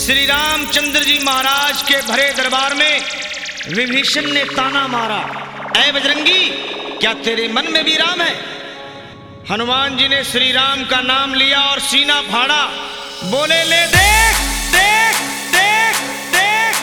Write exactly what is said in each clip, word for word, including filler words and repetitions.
श्री रामचंद्र जी महाराज के भरे दरबार में विभीषण ने ताना मारा, ऐ बजरंगी, क्या तेरे मन में भी राम है? हनुमान जी ने श्री राम का नाम लिया और सीना फाड़ा, बोले, ले देख देख देख देख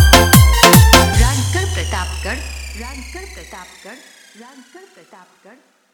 राजगढ़ प्रतापगढ़ राजगढ़ प्रतापगढ़ राजगढ़ प्रतापगढ़